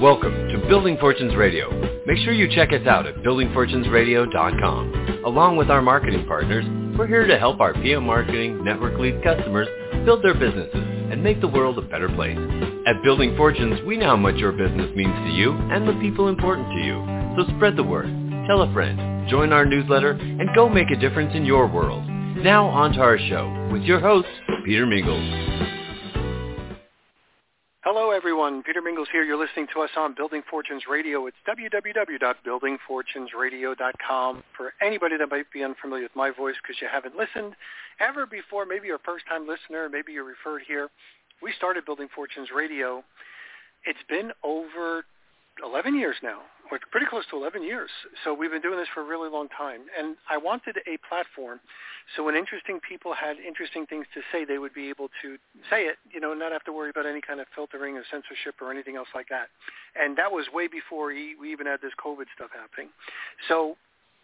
Welcome to Building Fortunes Radio. Make sure you check us out at buildingfortunesradio.com. Along with our marketing partners, we're here to help our PM Marketing Network Lead customers build their businesses and make the world a better place. At Building Fortunes, we know how much your business means to you and the people important to you. So spread the word, tell a friend, join our newsletter, and go make a difference in your world. Now on to our show with your host, Peter Mingles. Hello, everyone. Peter Mingles here. You're listening to us on Building Fortunes Radio. It's www.buildingfortunesradio.com. For anybody that might be unfamiliar with my voice because you haven't listened ever before, maybe you're a first-time listener, maybe you're referred here, we started Building Fortunes Radio. It's been over 11 years now, or pretty close to 11 years. So we've been doing this for a really long time. And I wanted a platform so when interesting people had interesting things to say, they would be able to say it, not have to worry about any kind of filtering or censorship or anything else like that. And that was way before we even had this COVID stuff happening. So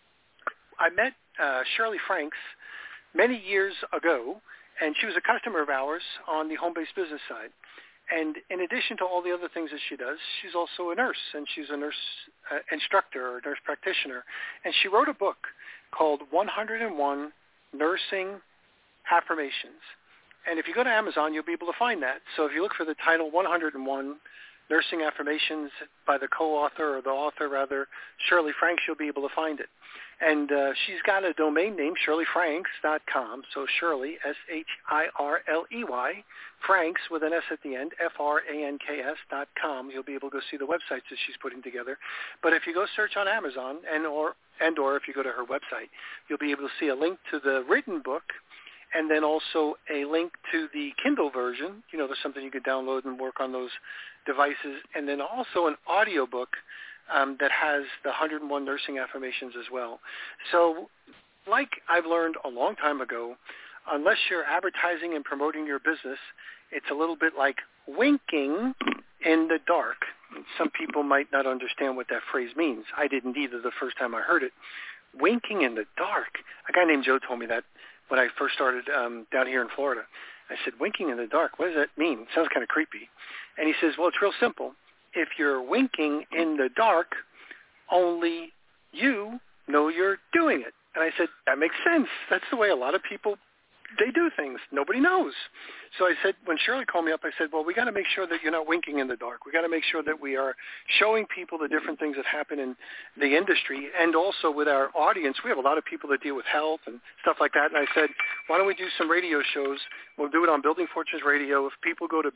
I met Shirley Franks many years ago, and she was a customer of ours on the home-based business side. And in addition to all the other things that she does, she's also a nurse, and she's a nurse instructor or nurse practitioner. And she wrote a book called 101 Nursing Affirmations. And if you go to Amazon, you'll be able to find that. So if you look for the title 101 Nursing Affirmations by the co-author, or the author rather, Shirley Franks, you'll be able to find it. And she's got a domain name, shirleyfranks.com. So Shirley, S-H-I-R-L-E-Y, Franks with an S at the end, F-R-A-N-K-S.com. You'll be able to go see the websites that she's putting together. But if you go search on Amazon or if you go to her website, you'll be able to see a link to the written book, and then also a link to the Kindle version. There's something you could download and work on those devices, and then also an audio book that has the 101 Nursing Affirmations as well. So like I've learned a long time ago, unless you're advertising and promoting your business, it's a little bit like winking in the dark. Some people might not understand what that phrase means. I didn't either the first time I heard it. Winking in the dark. A guy named Joe told me that when I first started down here in Florida. I said, winking in the dark, what does that mean? It sounds kind of creepy. And he says, well, it's real simple. If you're winking in the dark, only you know you're doing it. And I said, that makes sense. That's the way a lot of people, they do things. Nobody knows. So I said, when Shirley called me up, I said, well, we got to make sure that you're not winking in the dark. We got to make sure that we are showing people the different things that happen in the industry, and also with our audience. We have a lot of people that deal with health and stuff like that. And I said, why don't we do some radio shows? We'll do it on Building Fortunes Radio. If people go to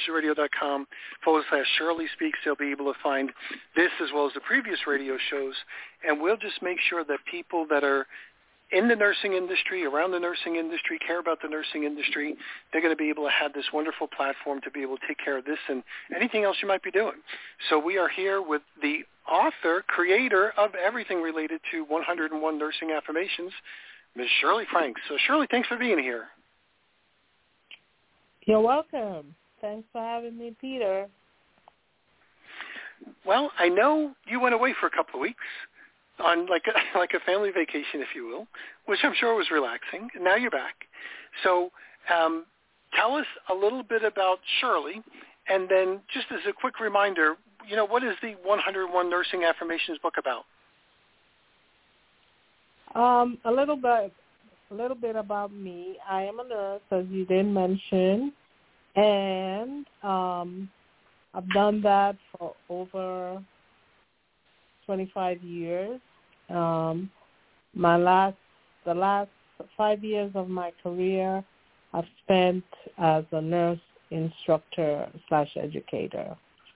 buildingfortunesradio.com/Shirley Speaks, they'll be able to find this as well as the previous radio shows. And we'll just make sure that people that are in the nursing industry, around the nursing industry, care about the nursing industry, they're going to be able to have this wonderful platform to be able to take care of this and anything else you might be doing. So we are here with the author, creator of everything related to 101 Nursing Affirmations, Ms. Shirley Franks. So Shirley, thanks for being here. You're welcome. Thanks for having me, Peter. Well, I know you went away for a couple of weeks on like a family vacation, if you will, which I'm sure was relaxing. And now you're back. So tell us a little bit about Shirley, and then just as a quick reminder, what is the 101 Nursing Affirmations book about? A little bit about me. I am a nurse, as you did mention, and I've done that for over 25 years. The last 5 years of my career I've spent as a nurse instructor / educator.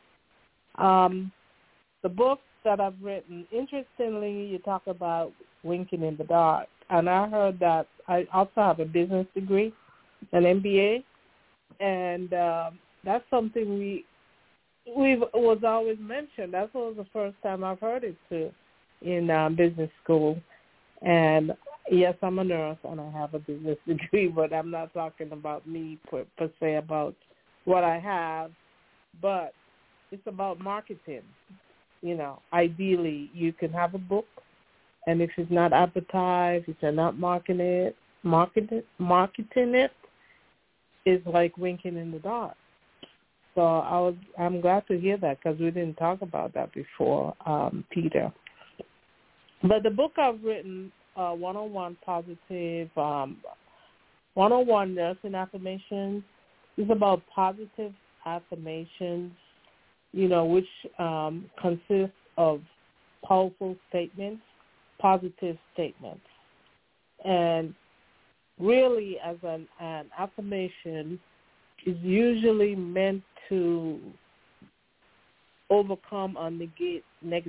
The book that I've written, interestingly, you talk about winking in the dark, and I heard that I also have a business degree, an MBA, and that's something was always mentioned. That was the first time I've heard it too in business school. And yes, I'm a nurse and I have a business degree, but I'm not talking about me per se about what I have, but it's about marketing. Ideally you can have a book, and if it's not advertised, if you're not marketing it, it's like winking in the dark. So I'm glad to hear that because we didn't talk about that before, Peter. But the book I've written, 101 Positive, 101 Nursing Affirmations, is about positive affirmations, which consists of powerful statements, positive statements. And really, as an affirmation, is usually meant to overcome or negate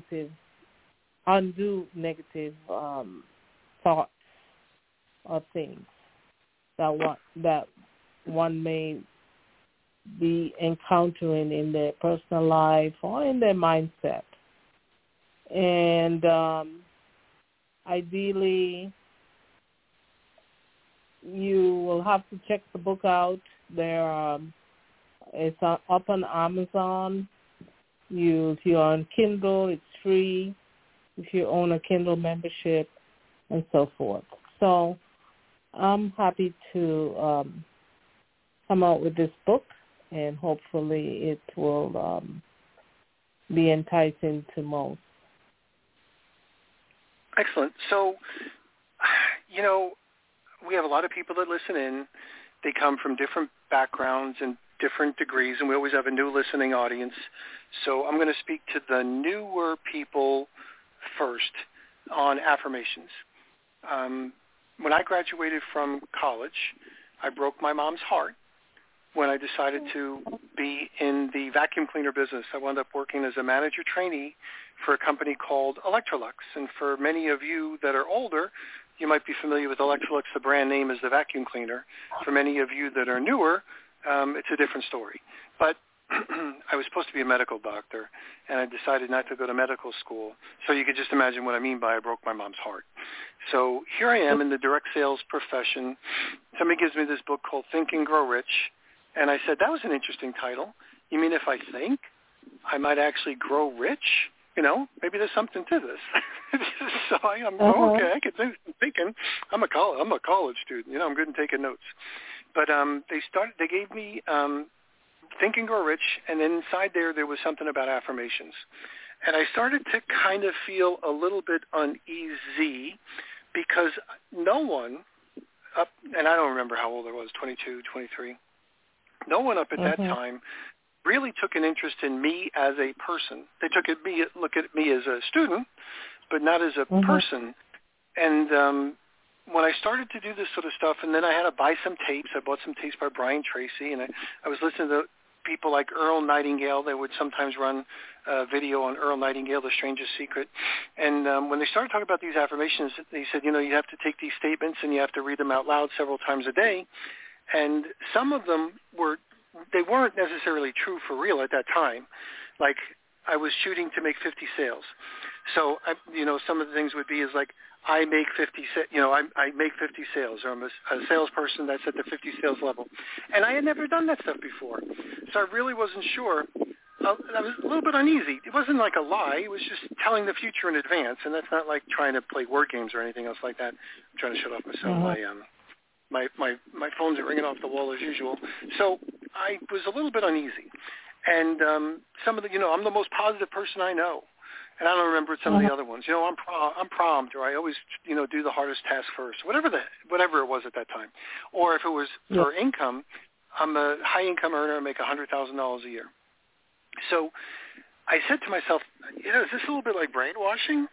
undo negative thoughts or things that one may be encountering in their personal life or in their mindset. And ideally, you will have to check the book out. It's up on Amazon. If you're on Kindle, it's free. If you own a Kindle membership, and so forth. So I'm happy to come out with this book, and hopefully it will be enticing to most. Excellent. So, we have a lot of people that listen in. They come from different backgrounds and different degrees, and we always have a new listening audience. So I'm going to speak to the newer people first on affirmations. When I graduated from college, I broke my mom's heart when I decided to be in the vacuum cleaner business. I wound up working as a manager trainee for a company called Electrolux. And for many of you that are older, you might be familiar with Electrolux. The brand name is the vacuum cleaner. For many of you that are newer, it's a different story. But I was supposed to be a medical doctor, and I decided not to go to medical school. So you could just imagine what I mean by I broke my mom's heart. So here I am in the direct sales profession. Somebody gives me this book called Think and Grow Rich, and I said, that was an interesting title. You mean if I think, I might actually grow rich? Maybe there's something to this. So I'm okay. I could do some thinking. I'm a college student. I'm good at taking notes. But they gave me Think and Grow Rich, and inside there was something about affirmations. And I started to kind of feel a little bit uneasy because no one and I don't remember how old I was, 22, 23, no one up at that time really took an interest in me as a person. They look at me as a student, but not as a person. And when I started to do this sort of stuff, and then I had to buy some tapes. I bought some tapes by Brian Tracy, and I was listening to people like Earl Nightingale. They would sometimes run a video on Earl Nightingale, The Strangest Secret. And when they started talking about these affirmations, they said, you have to take these statements and you have to read them out loud several times a day. And some of them weren't necessarily true for real at that time. Like I was shooting to make 50 sales. So, some of the things would be is like, I make 50 sales, or I'm a salesperson that's at the 50 sales level. And I had never done that stuff before. So I really wasn't sure. I was a little bit uneasy. It wasn't like a lie. It was just telling the future in advance. And that's not like trying to play word games or anything else like that. I'm trying to shut off my cell. My phones are ringing off the wall as usual. So I was a little bit uneasy. And some of the, I'm the most positive person I know. And I don't remember some of the other ones. I'm prompt, or I always, do the hardest task first, whatever it was at that time. Or if it was for income, I'm a high-income earner. I make $100,000 a year. So I said to myself, is this a little bit like brainwashing?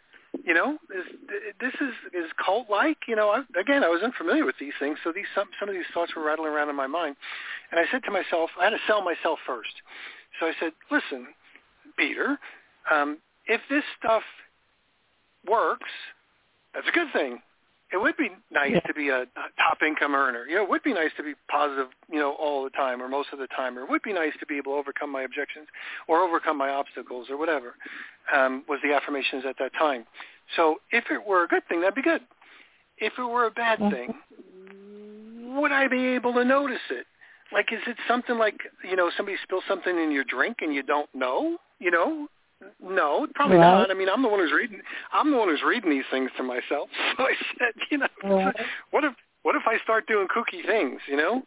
Is cult-like? I was unfamiliar with these things, so some of these thoughts were rattling around in my mind. And I said to myself, I had to sell myself first. So I said, listen, Peter, if this stuff works, that's a good thing. It would be nice to be a top income earner. It would be nice to be positive, all the time or most of the time. Or it would be nice to be able to overcome my objections or overcome my obstacles or whatever was the affirmations at that time. So if it were a good thing, that'd be good. If it were a bad thing, would I be able to notice it? Like, is it something like, somebody spills something in your drink and you don't know, No, probably not. I mean, I'm the one who's reading these things to myself. So I said, what if I start doing kooky things,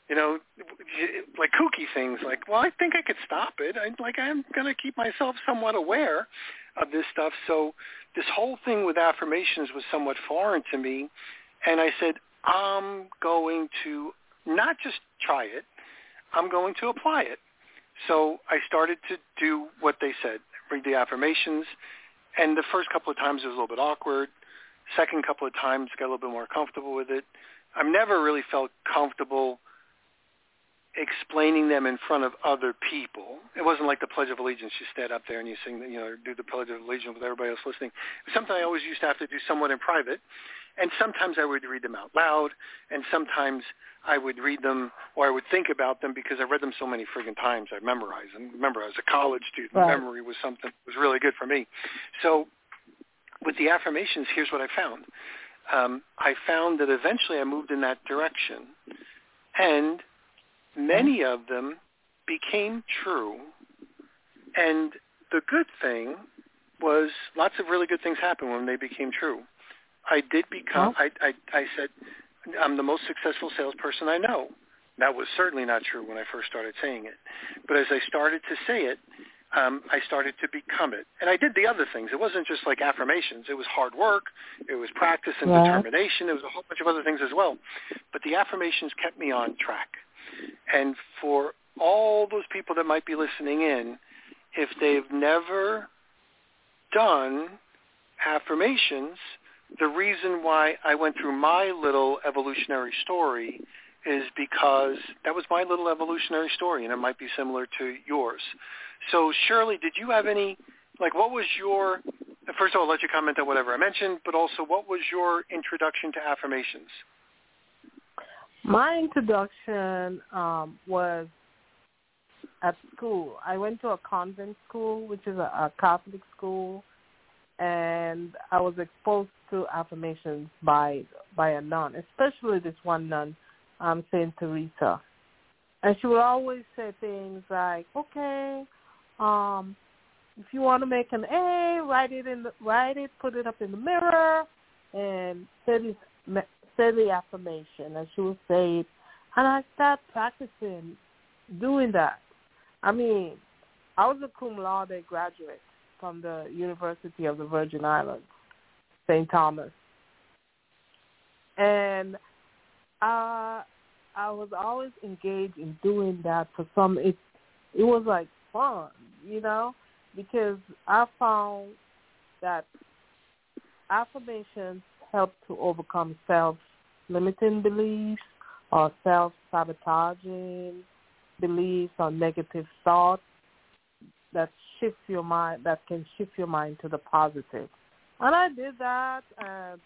like kooky things like, well, I think I could stop it. I'm going to keep myself somewhat aware of this stuff. So this whole thing with affirmations was somewhat foreign to me. And I said, I'm going to not just try it, I'm going to apply it. So I started to do what they said, read the affirmations. And the first couple of times it was a little bit awkward. Second couple of times got a little bit more comfortable with it. I've never really felt comfortable explaining them in front of other people. It wasn't like the Pledge of Allegiance. You stand up there and you sing, do the Pledge of Allegiance with everybody else listening. It was something I always used to have to do somewhat in private. And sometimes I would read them out loud, and sometimes I would read them or I would think about them because I read them so many friggin' times. I memorized them. Remember, I was a college student. Right. Memory was something that was really good for me. So with the affirmations, here's what I found. I found that eventually I moved in that direction, and many of them became true. And the good thing was lots of really good things happened when they became true. I did become, I said, I'm the most successful salesperson I know. That was certainly not true when I first started saying it. But as I started to say it, I started to become it. And I did the other things. It wasn't just like affirmations. It was hard work. It was practice and determination. There was a whole bunch of other things as well. But the affirmations kept me on track. And for all those people that might be listening in, if they've never done affirmations, the reason why I went through my little evolutionary story is because that was my little evolutionary story, and it might be similar to yours. So, Shirley, did you have any, what was your, first of all, I'll let you comment on whatever I mentioned, but also what was your introduction to affirmations? My introduction was at school. I went to a convent school, which is a Catholic school, and I was exposed to affirmations by a nun, especially this one nun, Saint Teresa. And she would always say things like, okay, if you want to make an A, write it, put it up in the mirror, and say the affirmation. And she would say it, and I started practicing doing that. I mean, I was a cum laude graduate from the University of the Virgin Islands, St. Thomas. And I was always engaged in doing that for some. It was like fun, because I found that affirmations help to overcome self-limiting beliefs or self-sabotaging beliefs or negative thoughts that can shift your mind to the positive. And I did that, and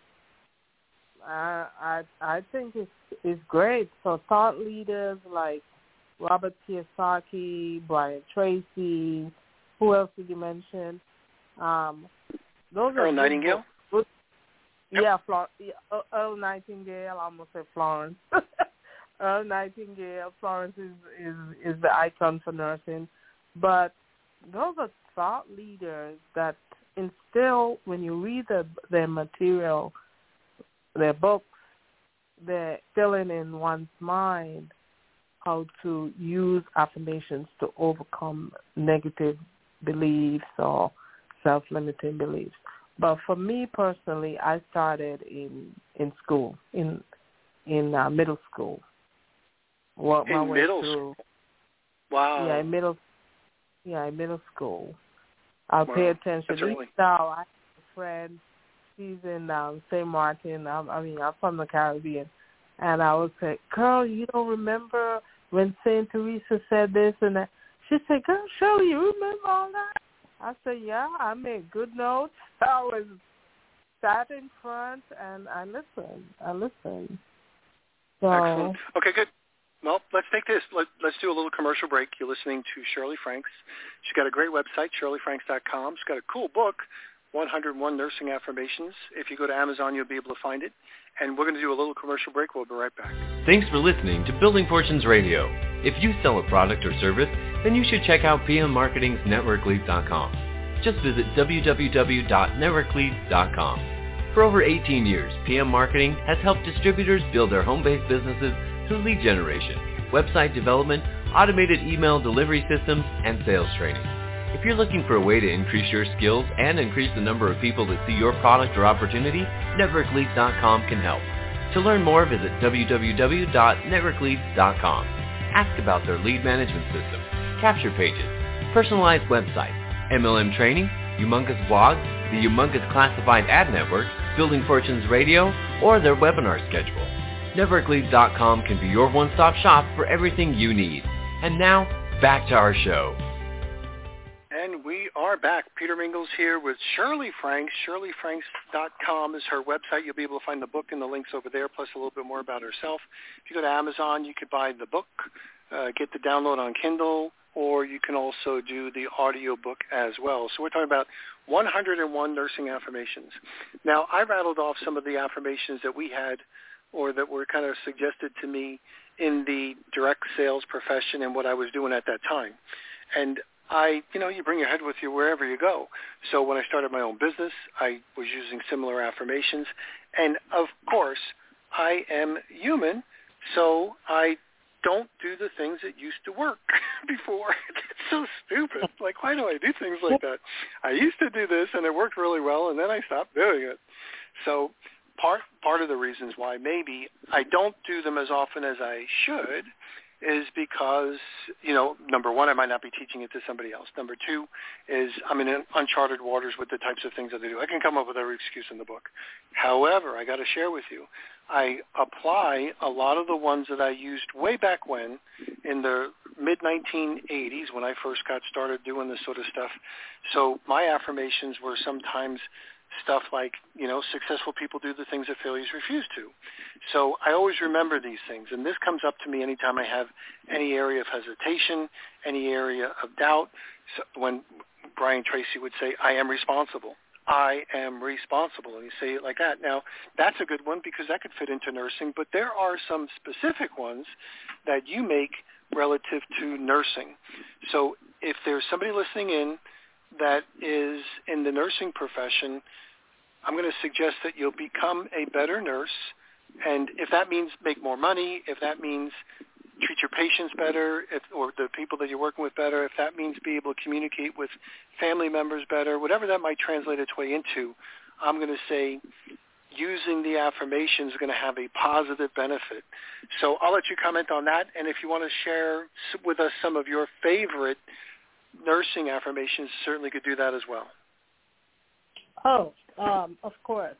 I think it's great. So thought leaders like Robert Kiyosaki, Brian Tracy, who else did you mention? Those Earl Nightingale? Yeah, Earl Nightingale. I almost said Florence. Earl Nightingale. Florence is the icon for nursing. But those are thought leaders that instill, when you read their material, their books, they're instilling in one's mind how to use affirmations to overcome negative beliefs or self-limiting beliefs. But for me personally, I started in school, in middle school. In middle school? Wow. Yeah, in middle school. I'll pay attention. That's early. Now, I have a friend, she's in St. Martin. I'm from the Caribbean. And I would say, girl, you don't remember when St. Teresa said this and that? She said, girl, Shirley, you remember all that? I said, yeah, I made good notes. I was sat in front and I listened. So, excellent. Okay, good. Well, let's take this. Let's do a little commercial break. You're listening to Shirley Franks. She's got a great website, shirleyfranks.com. She's got a cool book, 101 Nursing Affirmations. If you go to Amazon, you'll be able to find it. And we're going to do a little commercial break. We'll be right back. Thanks for listening to Building Fortunes Radio. If you sell a product or service, then you should check out PM Marketing's NetworkLeads.com. Just visit www.networkleads.com. For over 18 years, PM Marketing has helped distributors build their home-based businesses through lead generation, website development, automated email delivery systems, and sales training. If you're looking for a way to increase your skills and increase the number of people that see your product or opportunity, NetworkLeads.com can help. To learn more, visit www.networkleads.com. Ask about their lead management system, capture pages, personalized website, MLM training, humongous blog, the humongous classified ad network, Building Fortunes Radio, or their webinar schedule. NetworkLeads.com can be your one-stop shop for everything you need. And now, back to our show. And we are back. Peter Mingles here with Shirley Franks. ShirleyFranks.com is her website. You'll be able to find the book and the links over there, plus a little bit more about herself. If you go to Amazon, you could buy the book, get the download on Kindle, or you can also do the audio book as well. So we're talking about 101 nursing affirmations. Now, I rattled off some of the affirmations that we had or that were kind of suggested to me in the direct sales profession and what I was doing at that time. And you bring your head with you wherever you go. So when I started my own business, I was using similar affirmations. And, of course, I am human, so I don't do the things that used to work before. It's so stupid. Like, why do I do things like that? I used to do this, and it worked really well, and then I stopped doing it. So part of the reasons why maybe I don't do them as often as I should is because, number one, I might not be teaching it to somebody else. Number two is I'm in uncharted waters with the types of things that I do. I can come up with every excuse in the book. However, I got to share with you, I apply a lot of the ones that I used way back when in the mid-1980s when I first got started doing this sort of stuff. So my affirmations were sometimes stuff like, successful people do the things that failures refuse to. So I always remember these things, and this comes up to me anytime I have any area of hesitation, any area of doubt. So when Brian Tracy would say, I am responsible. I am responsible, and you say it like that. Now, that's a good one because that could fit into nursing, but there are some specific ones that you make relative to nursing. So if there's somebody listening in that is in the nursing profession, I'm going to suggest that you'll become a better nurse, and if that means make more money, if that means treat your patients better, or the people that you're working with better, if that means be able to communicate with family members better, whatever that might translate its way into, I'm going to say using the affirmation is going to have a positive benefit. So I'll let you comment on that, and if you want to share with us some of your favorite nursing affirmations, certainly could do that as well. Of course.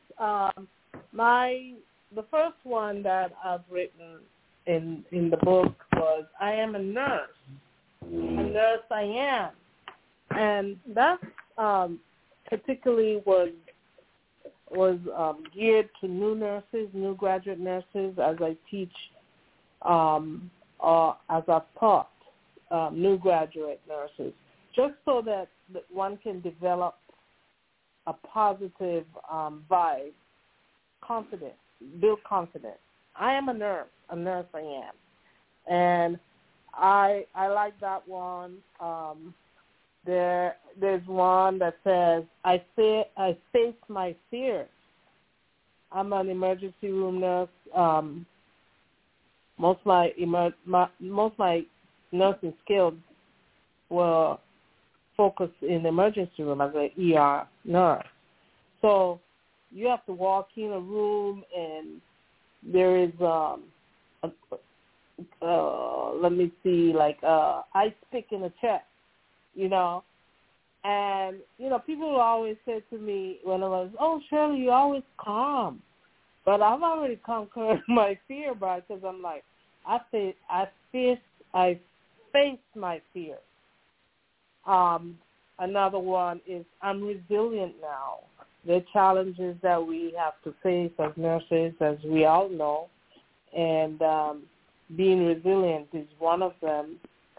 The first one that I've written in the book was, I am a nurse. A nurse I am. And that particularly was geared to new nurses, new graduate nurses, as I teach, as I've taught new graduate nurses, just so that one can develop a positive vibe, confidence, build confidence. I am a nurse I am. And I like that one. There's one that says, I face my fears. I'm an emergency room nurse. Most my nursing skills were focused in the emergency room as an ER nurse. So you have to walk in a room and there is ice pick in a chest, and people will always say to me when I was, oh, Shirley, you're always calm, but I've already conquered my fear, because I'm like, I face my fear. Another one is, I'm resilient now. The challenges that we have to face as nurses, as we all know, and being resilient is one of them.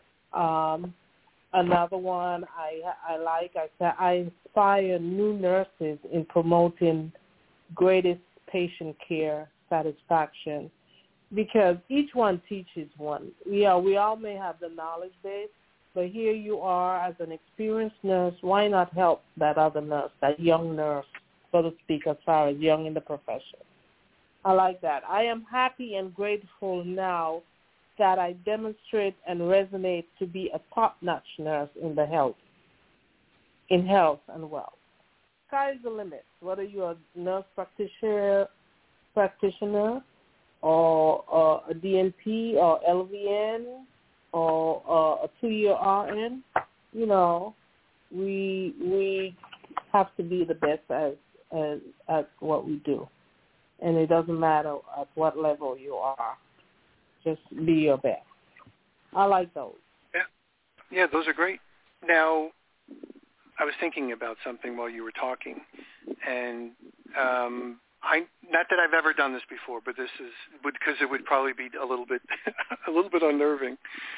Another one I said, I inspire new nurses in promoting greatest patient care satisfaction, because each one teaches one. We all may have the knowledge base, but here you are as an experienced nurse. Why not help that other nurse, that young nurse, so to speak, as far as young in the profession? I like that. I am happy and grateful now that I demonstrate and resonate to be a top-notch nurse in health and wealth. Sky's the limit. Whether you're a nurse practitioner or a DNP or LVN or a 2-year RN, we have to be the best at what we do. And it doesn't matter at what level you are. Just be your best. I like those. Yeah, those are great. Now, I was thinking about something while you were talking, and not that I've ever done this before, but this is because it would probably be a little bit unnerving.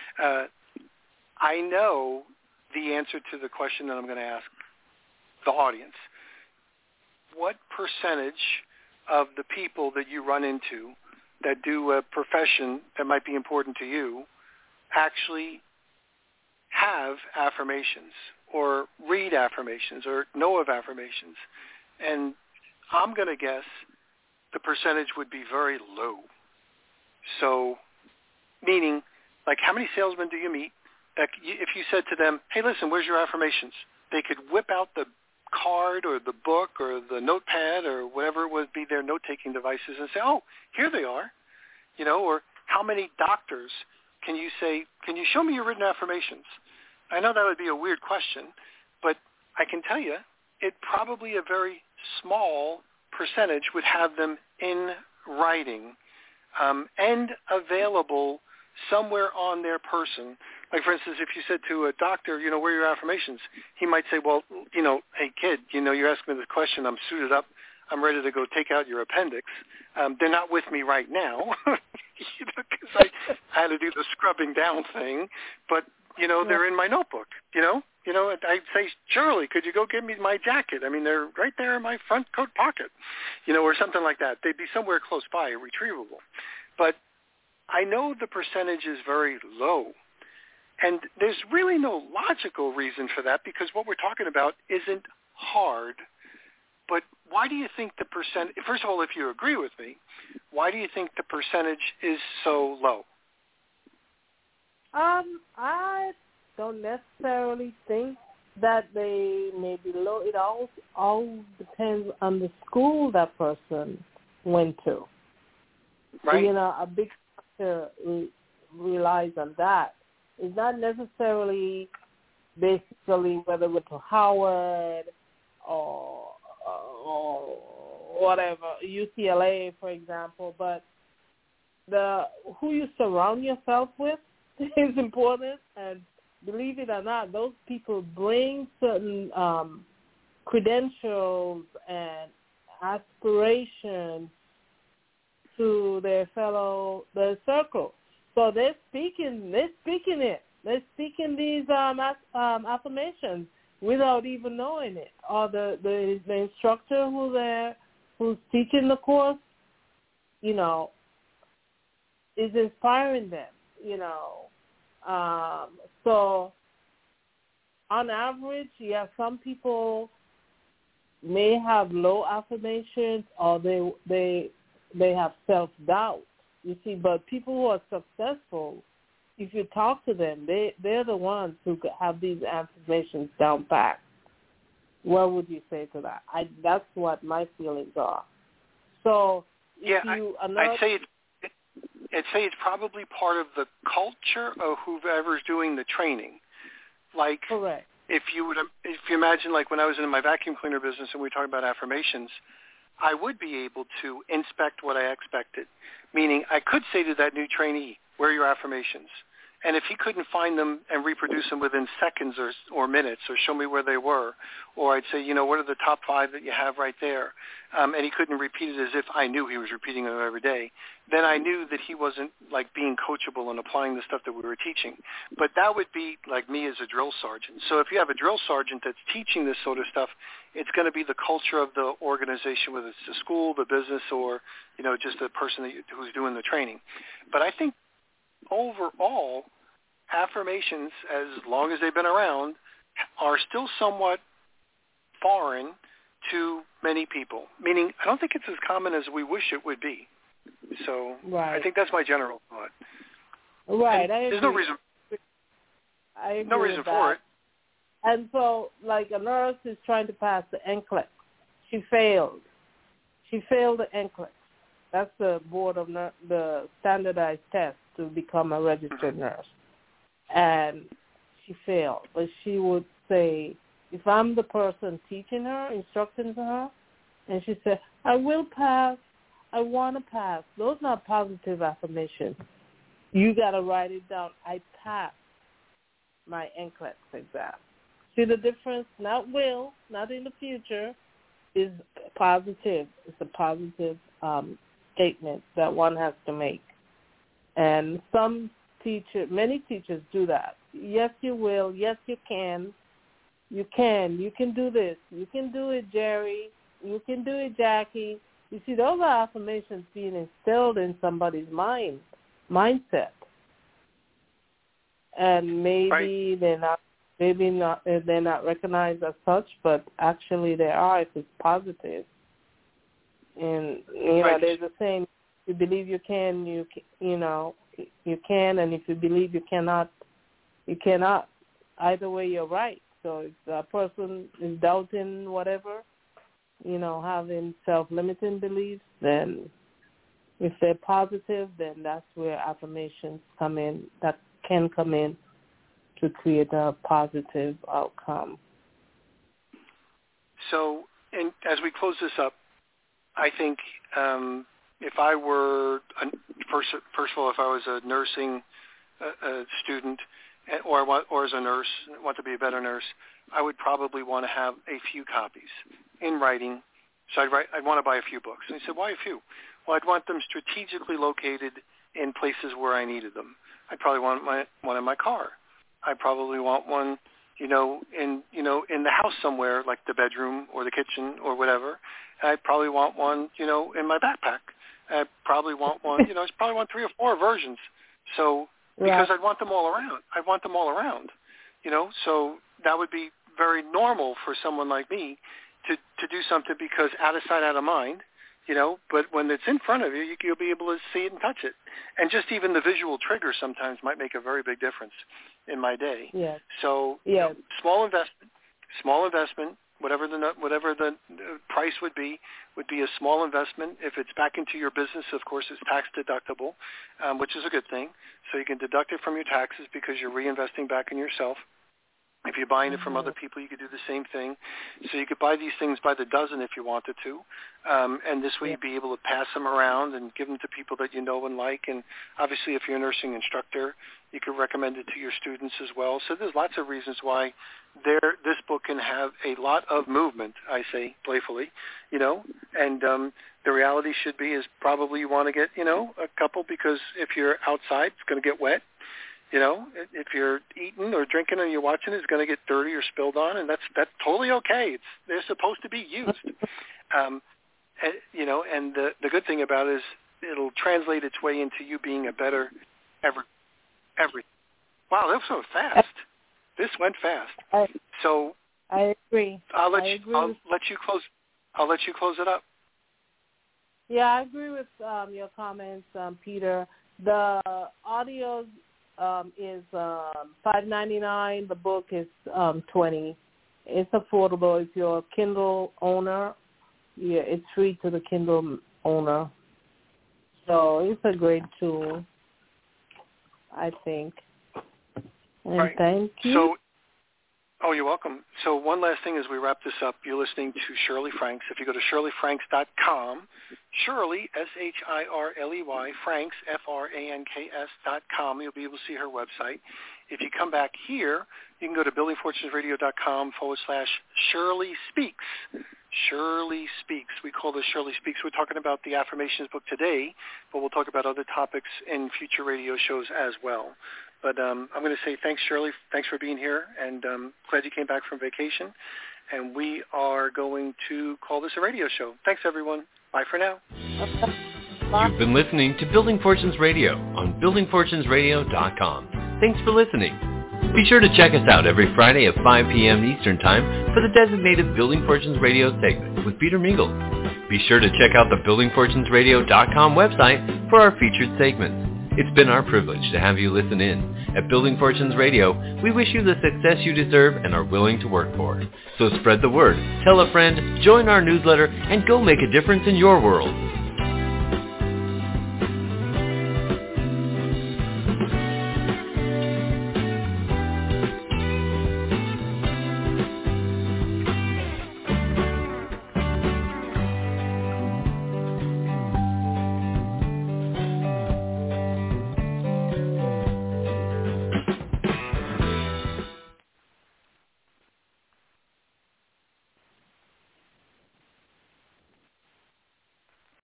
I know the answer to the question that I'm going to ask the audience. What percentage of the people that you run into that do a profession that might be important to you actually have affirmations or read affirmations or know of affirmations? And I'm going to guess the percentage would be very low. So, meaning, like, how many salesmen do you meet that if you said to them, hey, listen, where's your affirmations? They could whip out the card or the book or the notepad or whatever would be their note-taking devices and say, oh, here they are. Or how many doctors can you say, can you show me your written affirmations? I know that would be a weird question, but I can tell you it probably a very small percentage would have them in writing and available somewhere on their person. Like, for instance, if you said to a doctor, where are your affirmations? He might say, well, hey, kid, you're asking me this question. I'm suited up. I'm ready to go take out your appendix. They're not with me right now because I had to do the scrubbing down thing. But, they're in my notebook, I'd say, Shirley, could you go get me my jacket? I mean, they're right there in my front coat pocket, or something like that. They'd be somewhere close by, retrievable. But I know the percentage is very low. And there's really no logical reason for that because what we're talking about isn't hard. But why do you think the percent? First of all, if you agree with me, why do you think the percentage is so low? I don't necessarily think that they may be low. It all depends on the school that person went to. Right. A big factor relies on that. It's not necessarily basically whether it's to Howard or whatever, UCLA, for example, but who you surround yourself with is important. And believe it or not, those people bring certain credentials and aspirations to their circle. So they're speaking it. They're speaking these affirmations without even knowing it. Or the instructor who's teaching the course, is inspiring them, So on average, some people may have low affirmations or they have self-doubt. You see, but people who are successful, if you talk to them, they're the ones who have these affirmations down pat. What would you say to that? That's what my feelings are. So, I'd say it's probably part of the culture of whoever's doing the training. Like, correct. If you imagine, like when I was in my vacuum cleaner business and we were talking about affirmations, I would be able to inspect what I expected. Meaning I could say to that new trainee, where are your affirmations? And if he couldn't find them and reproduce them within seconds or minutes or show me where they were, or I'd say, what are the top 5 that you have right there? And he couldn't repeat it as if I knew he was repeating them every day, then I knew that he wasn't like being coachable and applying the stuff that we were teaching. But that would be like me as a drill sergeant. So if you have a drill sergeant that's teaching this sort of stuff, it's going to be the culture of the organization, whether it's the school, the business, or, just the person who's doing the training. But I think overall, affirmations, as long as they've been around, are still somewhat foreign to many people. Meaning, I don't think it's as common as we wish it would be. So right. I think that's my general thought. Right, I agree. There's no reason. I agree no reason with for that. it. And so, like a nurse is trying to pass the NCLEX. She failed. She failed the NCLEX. That's the board of the standardized test to become a registered nurse. And she failed. But she would say, if I'm the person teaching her, instructing her, and she said, I will pass, I want to pass. Those are not positive affirmations. You got to write it down. I passed my NCLEX exam. See the difference? Not will, not in the future, is positive. It's a positive statement that one has to make. And many teachers do that. Yes, you will. Yes, you can. You can. You can do this. You can do it, Jerry. You can do it, Jackie. You see, those are affirmations being instilled in somebody's mindset. And maybe right. they're not recognized as such, but actually they are if it's positive. And right. There's a saying: if you believe you can, you can, and if you believe you cannot, you cannot. Either way, you're right. So if a person is doubting whatever, having self-limiting beliefs, then if they're positive, then that's where affirmations come in. That can come in to create a positive outcome. So, and as we close this up, I think if I were, first of all, if I was a nursing student or as a nurse, want to be a better nurse, I would probably want to have a few copies in writing. So I'd want to buy a few books. And he said, why a few? Well, I'd want them strategically located in places where I needed them. I'd probably want one in my car. I'd probably want one, in the house somewhere, like the bedroom or the kitchen or whatever. I'd probably want one, in my backpack. I'd probably want one, I'd probably want 3 or 4 versions. So because I'd want them all around. So that would be very normal for someone like me to do something, because out of sight, out of mind. But when it's in front of you, you'll be able to see it and touch it. And just even the visual trigger sometimes might make a very big difference in my day. Yes. So small investment, whatever the price would be a small investment. If it's back into your business, of course, it's tax deductible, which is a good thing. So you can deduct it from your taxes because you're reinvesting back in yourself. If you're buying it from other people, you could do the same thing. So you could buy these things by the dozen if you wanted to. And this way you'd be able to pass them around and give them to people that you know and like. And obviously if you're a nursing instructor, you could recommend it to your students as well. So there's lots of reasons why this book can have a lot of movement, I say playfully, And the reality should be is probably you want to get, a couple, because if you're outside, it's going to get wet. If you're eating or drinking and you're watching, it's going to get dirty or spilled on, and that's totally okay. They're supposed to be used. And the good thing about it is it'll translate its way into you being a better every. Wow, that was so fast. This went fast. So I agree. I'll let you close it up. Yeah, I agree with your comments, Peter. The audio is $5.99. The book is $20. It's affordable if you're a Kindle owner. Yeah, it's free to the Kindle owner. So it's a great tool, I think. And right. Thank you. You're welcome. So one last thing as we wrap this up, you're listening to Shirley Franks. If you go to shirleyfranks.com, Shirley, Shirley, Franks, FRANKS.com, you'll be able to see her website. If you come back here, you can go to buildingfortunesradio.com/Shirley Speaks. Shirley Speaks. We call this Shirley Speaks. We're talking about the affirmations book today, but we'll talk about other topics in future radio shows as well. But I'm going to say thanks, Shirley. Thanks for being here, and glad you came back from vacation. And we are going to call this a radio show. Thanks, everyone. Bye for now. You've been listening to Building Fortunes Radio on buildingfortunesradio.com. Thanks for listening. Be sure to check us out every Friday at 5 p.m. Eastern Time for the designated Building Fortunes Radio segment with Peter Mingles. Be sure to check out the buildingfortunesradio.com website for our featured segments. It's been our privilege to have you listen in. At Building Fortunes Radio, we wish you the success you deserve and are willing to work for. So spread the word, tell a friend, join our newsletter, and go make a difference in your world.